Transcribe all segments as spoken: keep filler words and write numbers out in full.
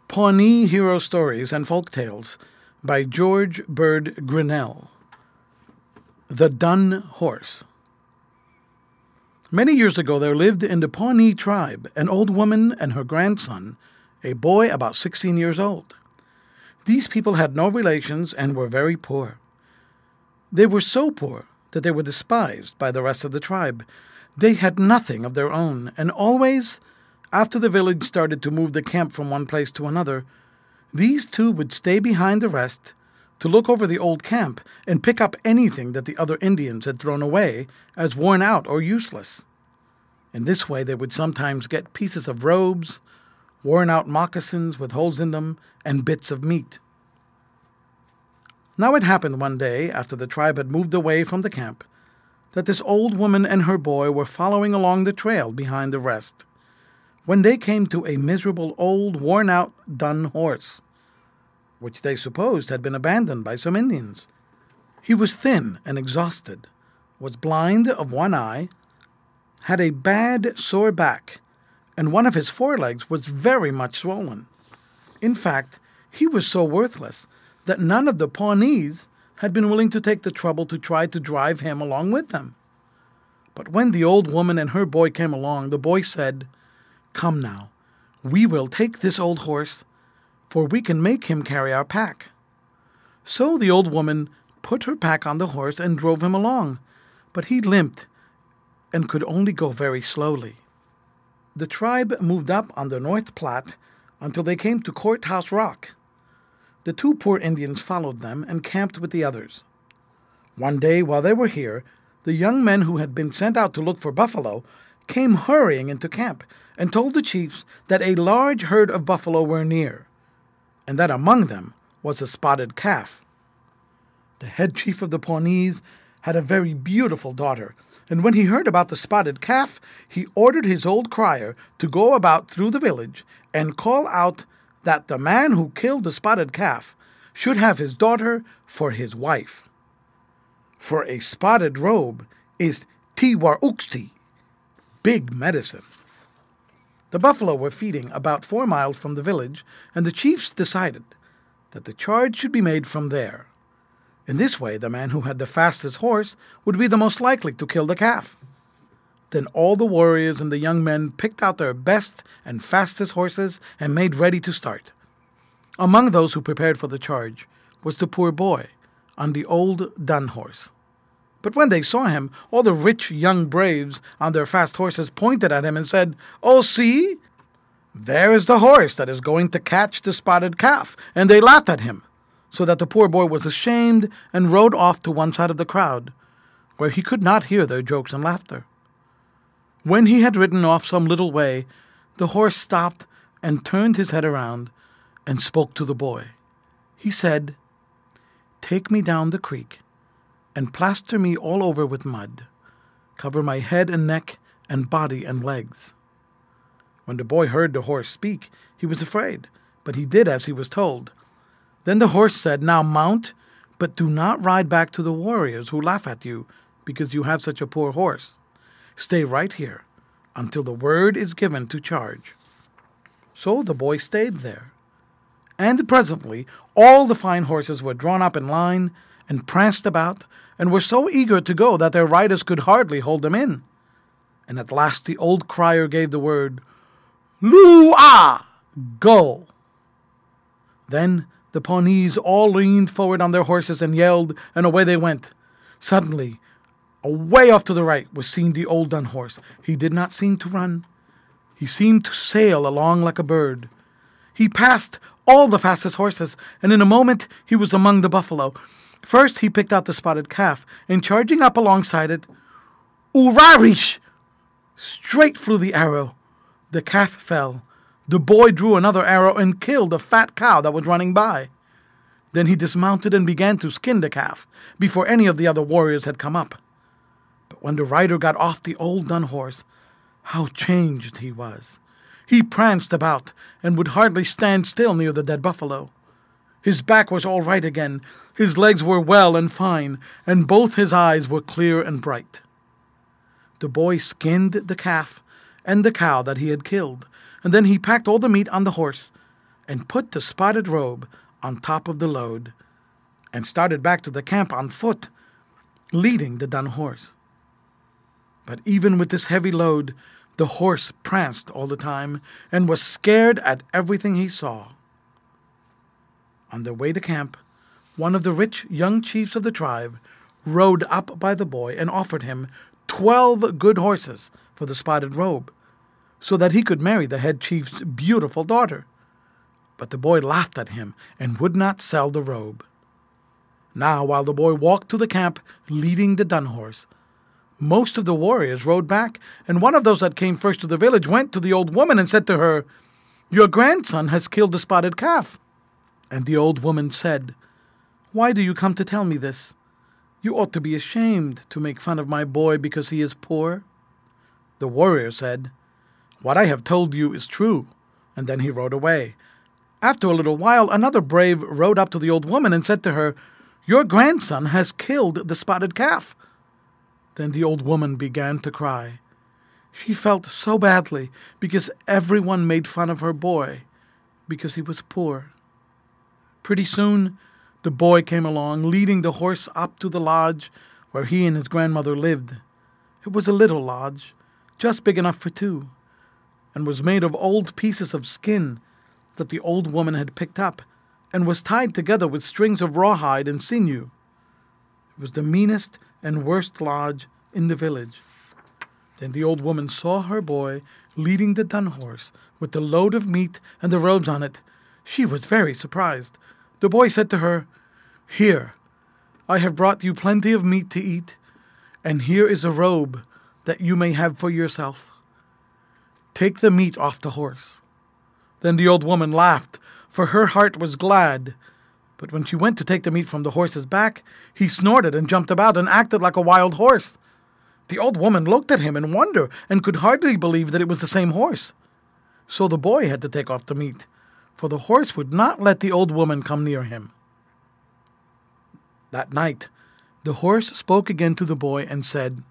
Pawnee Hero Stories and Folk Tales by George Bird Grinnell. The Dun Horse. Many years ago there lived in the Pawnee tribe an old woman and her grandson, a boy about sixteen years old. These people had no relations and were very poor. They were so poor that they were despised by the rest of the tribe. They had nothing of their own, and always, after the village started to move the camp from one place to another, these two would stay behind the rest to look over the old camp and pick up anything that the other Indians had thrown away as worn out or useless. In this way they would sometimes get pieces of robes, worn-out moccasins with holes in them, and bits of meat. Now it happened one day, after the tribe had moved away from the camp, that this old woman and her boy were following along the trail behind the rest, when they came to a miserable old worn-out dun horse, which they supposed had been abandoned by some Indians. He was thin and exhausted, was blind of one eye, had a bad sore back, and one of his forelegs was very much swollen. In fact, he was so worthless that none of the Pawnees had been willing to take the trouble to try to drive him along with them. But when the old woman and her boy came along, the boy said, "Come now, we will take this old horse, for we can make him carry our pack." So the old woman put her pack on the horse and drove him along, but he limped and could only go very slowly. The tribe moved up on the North Platte until they came to Courthouse Rock. The two poor Indians followed them and camped with the others. One day while they were here, the young men who had been sent out to look for buffalo came hurrying into camp and told the chiefs that a large herd of buffalo were near, and that among them was a spotted calf. The head chief of the Pawnees had a very beautiful daughter, and when he heard about the spotted calf, he ordered his old crier to go about through the village and call out that the man who killed the spotted calf should have his daughter for his wife. For a spotted robe is Tiwaruxti, big medicine. The buffalo were feeding about four miles from the village, and the chiefs decided that the charge should be made from there. In this way, the man who had the fastest horse would be the most likely to kill the calf. Then all the warriors and the young men picked out their best and fastest horses and made ready to start. Among those who prepared for the charge was the poor boy on the old dun horse. But when they saw him, all the rich young braves on their fast horses pointed at him and said, "Oh, see, there is the horse that is going to catch the spotted calf," and they laughed at him, so that the poor boy was ashamed and rode off to one side of the crowd, where he could not hear their jokes and laughter. When he had ridden off some little way, the horse stopped and turned his head around and spoke to the boy. He said, "Take me down the creek and plaster me all over with mud. Cover my head and neck and body and legs." When the boy heard the horse speak, he was afraid, but he did as he was told. Then the horse said, "Now mount, but do not ride back to the warriors who laugh at you because you have such a poor horse. Stay right here until the word is given to charge." So the boy stayed there. And presently all the fine horses were drawn up in line and pranced about, and were so eager to go that their riders could hardly hold them in. And at last the old crier gave the word, "Lu-ah! Go!" Then the Pawnees all leaned forward on their horses and yelled, and away they went. Suddenly, away off to the right was seen the old dun horse. He did not seem to run. He seemed to sail along like a bird. He passed all the fastest horses, and in a moment he was among the buffalo. First he picked out the spotted calf, and charging up alongside it, "Urarish!" Straight flew the arrow. The calf fell. The boy drew another arrow and killed a fat cow that was running by. Then he dismounted and began to skin the calf before any of the other warriors had come up. But when the rider got off the old dun horse, how changed he was! He pranced about and would hardly stand still near the dead buffalo. His back was all right again, his legs were well and fine, and both his eyes were clear and bright. The boy skinned the calf and the cow that he had killed, and then he packed all the meat on the horse and put the spotted robe on top of the load, and started back to the camp on foot, leading the dun horse. But even with this heavy load, the horse pranced all the time and was scared at everything he saw. On their way to camp, one of the rich young chiefs of the tribe rode up by the boy and offered him twelve good horses for the spotted robe, so that he could marry the head chief's beautiful daughter. But the boy laughed at him and would not sell the robe. Now, while the boy walked to the camp leading the dun horse, most of the warriors rode back, and one of those that came first to the village went to the old woman and said to her, "Your grandson has killed the spotted calf." And the old woman said, "Why do you come to tell me this? You ought to be ashamed to make fun of my boy because he is poor." The warrior said, "What I have told you is true," and then he rode away. After a little while, another brave rode up to the old woman and said to her, "Your grandson has killed the spotted calf." Then the old woman began to cry. She felt so badly because everyone made fun of her boy because he was poor. Pretty soon, the boy came along, leading the horse up to the lodge where he and his grandmother lived. It was a little lodge, just big enough for two, and was made of old pieces of skin that the old woman had picked up, and was tied together with strings of rawhide and sinew. It was the meanest and worst lodge in the village. Then the old woman saw her boy leading the dun horse with the load of meat and the robes on it. She was very surprised. The boy said to her, "Here, I have brought you plenty of meat to eat, and here is a robe that you may have for yourself. Take the meat off the horse." Then the old woman laughed, for her heart was glad. But when she went to take the meat from the horse's back, he snorted and jumped about and acted like a wild horse. The old woman looked at him in wonder and could hardly believe that it was the same horse. So the boy had to take off the meat, for the horse would not let the old woman come near him. That night, the horse spoke again to the boy and said,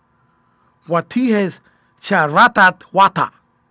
"Watihes charatat wata."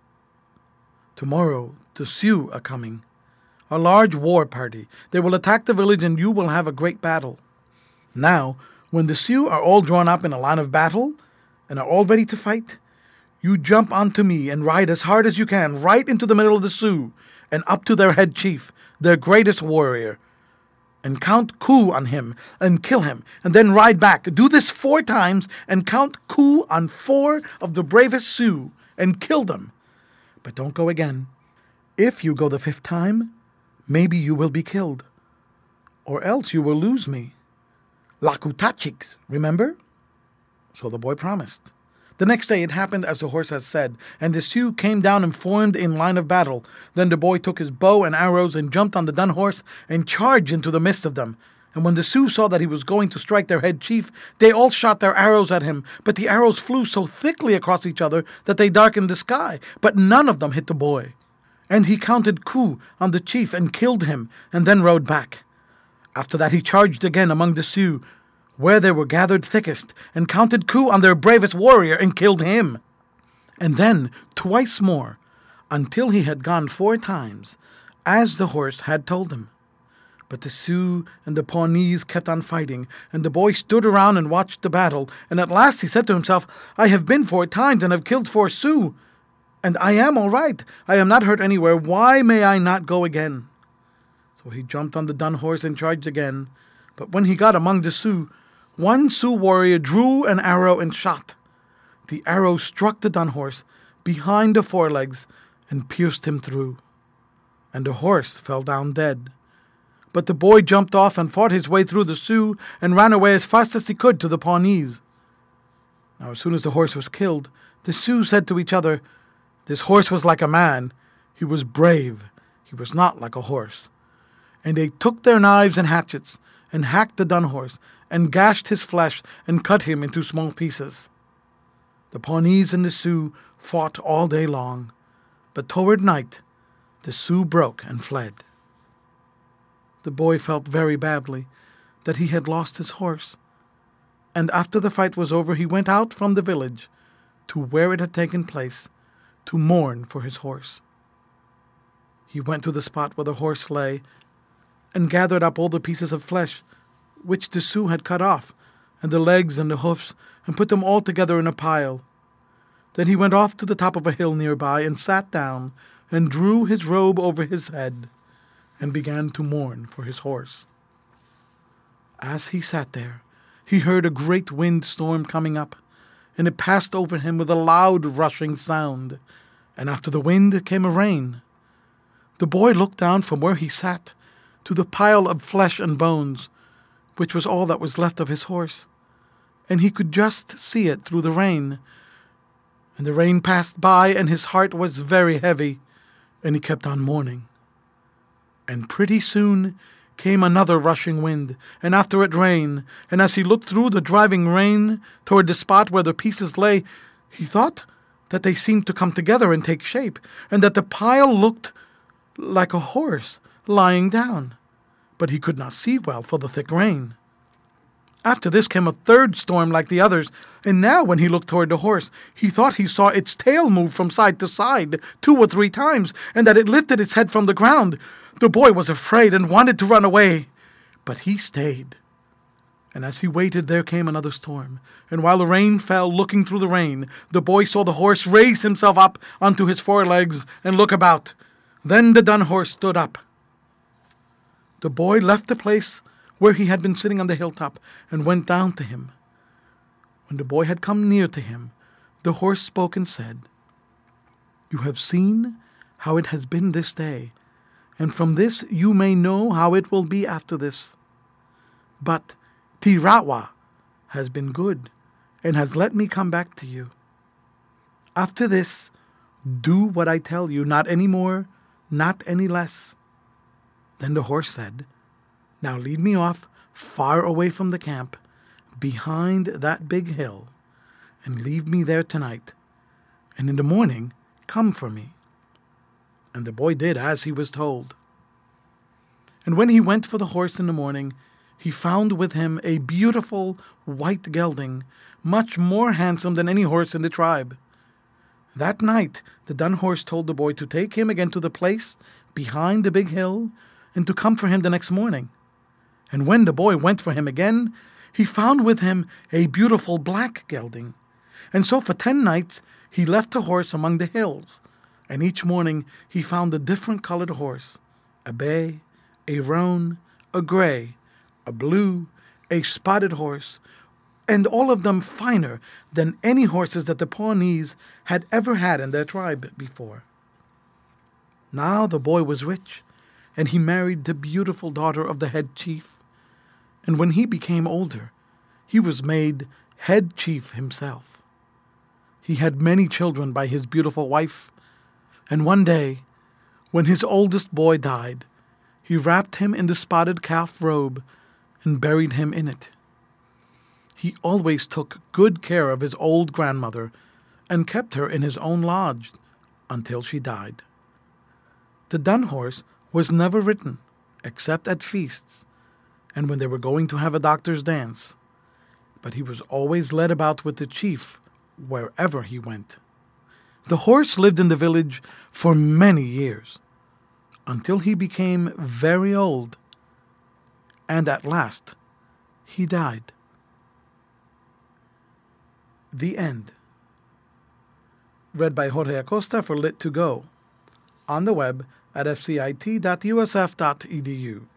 Tomorrow the Sioux are coming, a large war party. They will attack the village and you will have a great battle. Now, when the Sioux are all drawn up in a line of battle and are all ready to fight, you jump onto me and ride as hard as you can right into the middle of the Sioux and up to their head chief, their greatest warrior, and count coup on him and kill him, and then ride back. Do this four times and count coup on four of the bravest Sioux and kill them. But don't go again. If you go the fifth time, maybe you will be killed, or else you will lose me. Lakutachiks, remember? So the boy promised. The next day it happened as the horse had said, and the Sioux came down and formed in line of battle. Then the boy took his bow and arrows and jumped on the dun horse and charged into the midst of them. And when the Sioux saw that he was going to strike their head chief, they all shot their arrows at him. But the arrows flew so thickly across each other that they darkened the sky. But none of them hit the boy. And he counted coup on the chief and killed him, and then rode back. After that he charged again among the Sioux, where they were gathered thickest, and counted coup on their bravest warrior and killed him. And then twice more, until he had gone four times, as the horse had told him. But the Sioux and the Pawnees kept on fighting, and the boy stood around and watched the battle, and at last he said to himself, "I have been four times and have killed four Sioux, and I am all right. I am not hurt anywhere. Why may I not go again?" So he jumped on the dun horse and charged again. But when he got among the Sioux, one Sioux warrior drew an arrow and shot. The arrow struck the dun horse behind the forelegs and pierced him through, and the horse fell down dead. But the boy jumped off and fought his way through the Sioux and ran away as fast as he could to the Pawnees. Now as soon as the horse was killed, the Sioux said to each other, "This horse was like a man. He was brave. He was not like a horse." And they took their knives and hatchets and hacked the dun horse and gashed his flesh and cut him into small pieces. The Pawnees and the Sioux fought all day long, but toward night the Sioux broke and fled. The boy felt very badly that he had lost his horse, and after the fight was over he went out from the village to where it had taken place to mourn for his horse. He went to the spot where the horse lay and gathered up all the pieces of flesh which the Sioux had cut off, and the legs and the hoofs, and put them all together in a pile. Then he went off to the top of a hill nearby and sat down and drew his robe over his head and began to mourn for his horse. As he sat there, he heard a great windstorm coming up, and it passed over him with a loud rushing sound, and after the wind came a rain. The boy looked down from where he sat to the pile of flesh and bones, which was all that was left of his horse, and he could just see it through the rain. And the rain passed by, and his heart was very heavy, and he kept on mourning. And pretty soon came another rushing wind, and after it rain, and as he looked through the driving rain toward the spot where the pieces lay, he thought that they seemed to come together and take shape, and that the pile looked like a horse lying down. But he could not see well for the thick rain. After this came a third storm like the others, and now when he looked toward the horse, he thought he saw its tail move from side to side two or three times, and that it lifted its head from the ground. The boy was afraid and wanted to run away, but he stayed. And as he waited, there came another storm, and while the rain fell, looking through the rain, the boy saw the horse raise himself up onto his forelegs and look about. Then the dun horse stood up. The boy left the place where he had been sitting on the hilltop and went down to him. When the boy had come near to him, the horse spoke and said, "You have seen how it has been this day, and from this you may know how it will be after this. But Tirawa has been good and has let me come back to you. After this, do what I tell you, not any more, not any less." Then the horse said, "Now lead me off far away from the camp, behind that big hill, and leave me there tonight, and in the morning come for me." And the boy did as he was told. And when he went for the horse in the morning, he found with him a beautiful white gelding, much more handsome than any horse in the tribe. That night the dun horse told the boy to take him again to the place behind the big hill, and to come for him the next morning. And when the boy went for him again, he found with him a beautiful black gelding. And so for ten nights he left the horse among the hills, and each morning he found a different colored horse, a bay, a roan, a gray, a blue, a spotted horse, and all of them finer than any horses that the Pawnees had ever had in their tribe before. Now the boy was rich, and he married the beautiful daughter of the head chief. And when he became older, he was made head chief himself. He had many children by his beautiful wife, and one day, when his oldest boy died, he wrapped him in the spotted calf robe and buried him in it. He always took good care of his old grandmother and kept her in his own lodge until she died. The dun horse was never ridden, except at feasts, and when they were going to have a doctor's dance, but he was always led about with the chief wherever he went. The horse lived in the village for many years, until he became very old, and at last he died. The end. Read by Jorge Acosta for Lit to Go, on the web at f c i t dot u s f dot e d u.